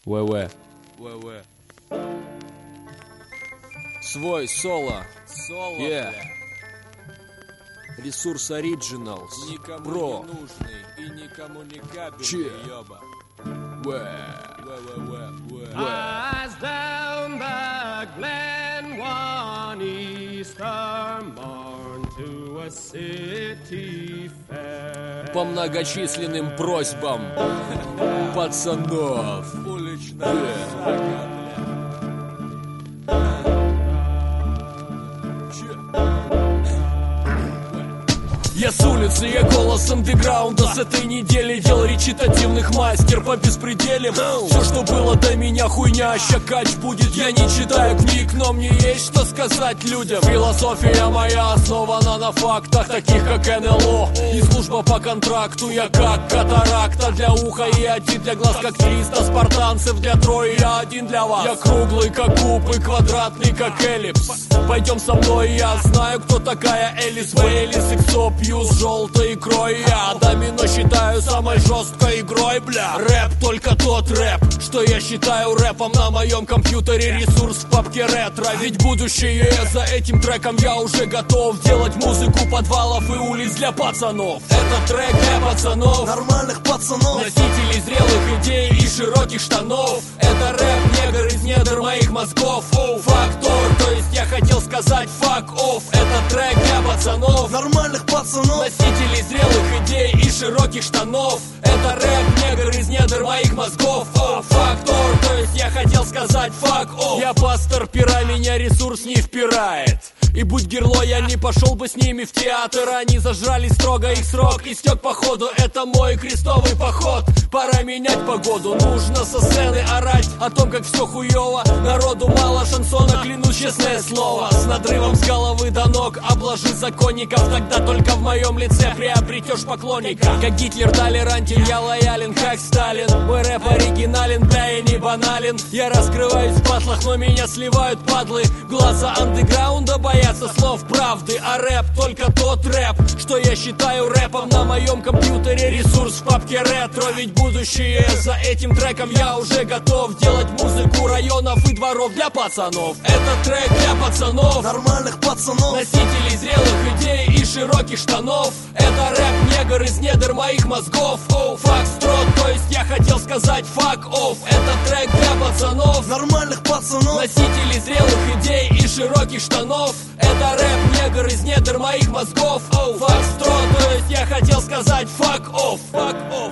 ВВ. Свой соло. Yeah. Ресурс Originals. Никому Про. не нужный и никому не капельный, Че? ёба. As down the glen one Easter morn to a city fair. По многочисленным просьбам пацанов. Уличная музыка, Я с улицы, я голос андеграунда. С этой недели дел речитативных мастер по беспределям. Все, что было до меня, хуйня, щакач будет. Я не читаю книг, но мне есть что сказать людям. Философия моя основана на фактах, таких как НЛО и служба по контракту. Я как катаракта для уха и один для глаз, как 300 спартанцев для трое, я один для вас. Я круглый, как куб, и квадратный, как эллипс. Пойдем со мной, я знаю, кто такая Элис Бейлис. Иксо пью с желтой икрой. Я домино считаю самой жесткой игрой, бля. Рэп, только тот рэп, что я считаю рэпом. На моем компьютере ресурс в папке ретро. Ведь будущее за этим треком я уже готов делать музыку подвалов и улиц для пацанов. Это трек для пацанов, нормальных пацанов, носителей зрелых идей и широких штанов. Это рэп, негр из недр моих мозгов. Оу, фактор, то есть я хотел сказать fuck off. Это трек для пацанов, нормальных пацанов, носителей зрелых идей и широких штанов. Это рэп, негр из недр моих мозгов. Оу, фактор, то есть я хотел сказать fuck off. Я пастор пера, меня ресурс не впирает. И будь герло, я не пошел бы с ними в театр. Они зажрали строго, их срок истек походу. Это мой крестовый поход. Пора менять погоду. Нужно со сцены орать о том, как все хуево. Народу мало шансона, клянусь, честное слово. С надрывом с головы до ног обложи законников. Тогда только в моем лице приобретешь поклонника. Как Гитлер толерантен, я лоялен, как Сталин. Мой рэп оригинален, бля, я не банален. Я раскрываюсь в батлах, но меня сливают падлы. Глаза андеграунда боятся слов правды. А рэп только тот рэп, что я считаю рэпом. На моем компьютере ресурс в папке ретро. Ведь будущее за этим треком я уже готов делать музыку районов и дворов для пацанов. Это трек для пацанов, нормальных пацанов, носителей зрелых идей и широких штанов. Это рэп, негр из недр моих мозгов. Оу, факстрот, то есть я хотел сказать fuck off. Это трек для пацанов, нормальных пацанов, носителей зрелых идей и широких штанов. Это рэп, негр из недр моих мозгов. Оу, факстрот, то есть я хотел сказать fuck off. Fuck off.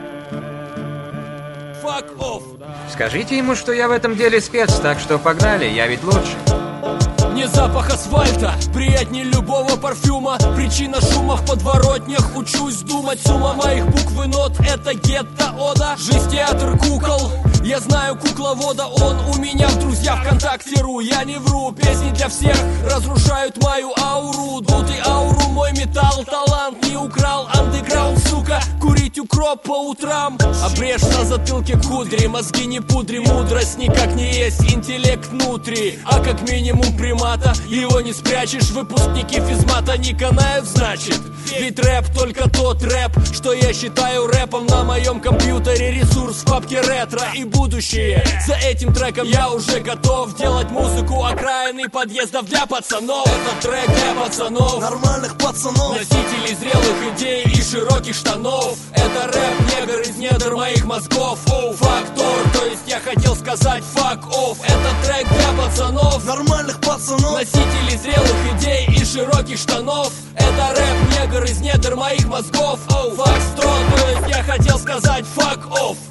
Fuck off. Скажите ему, что я в этом деле спец, так что погнали, я ведь лучше. Мне запах асфальта приятнее любого парфюма. Причина шума в подворотнях. Учусь думать, сумма моих букв и нот. Это гетто-ода, жизнь театр кукол. Я знаю кукловода, он у меня в друзья ВКонтакте.ру. Я не вру, песни для всех разрушают мою ауру. Дутый ауру, мой металл, талант не украл. Андеграунд, сука, курить укроп по утрам. А брешь на затылке кудри, мозги не пудри. Мудрость никак не есть, интеллект внутри. А как минимум примата, его не спрячешь. Выпускники физмата не канают, значит. Ведь рэп только тот рэп, что я считаю рэпом. На моем компьютере ресурс в папке ретро и будущее. За этим треком я уже готов делать музыку окраины подъездов для пацанов. Это трек для пацанов, нормальных пацанов, носителей зрелых идей и широких штанов. Это рэп, негр из недр моих мозгов. Оу, фактор, то есть я хотел сказать fuck off. Это трек для пацанов, нормальных пацанов, носителей зрелых идей и широких штанов. Это рэп, негр из недр моих мозгов. Оу, факстрон, то есть я хотел сказать fuck off.